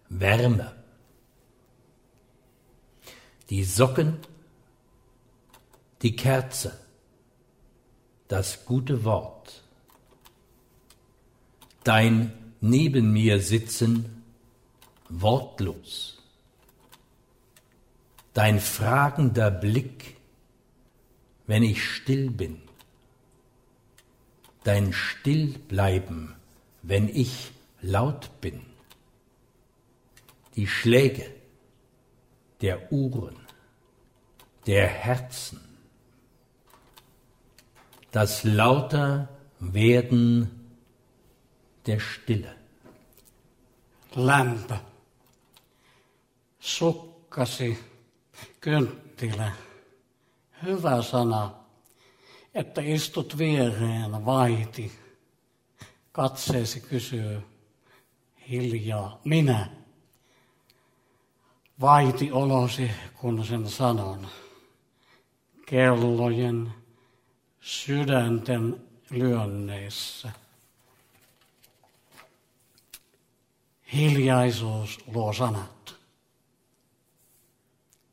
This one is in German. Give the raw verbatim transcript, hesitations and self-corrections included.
Wärme. Die Socken, die Kerze, das gute Wort. Dein neben mir sitzen, wortlos. Dein fragender Blick, wenn ich still bin. Dein Stillbleiben, wenn ich laut bin. Die Schläge der Uhren, der Herzen. Das lauter Werden der Stille. Lämpö, sukkasi, kynttilä. Hyvä sana, että istut viereen vaiti. Katseesi kysyy hiljaa, minä. Vaiti olosi, kun sen sanon. Kellojen, sydänten lyönneissä. Hiljaisuus luo sanat.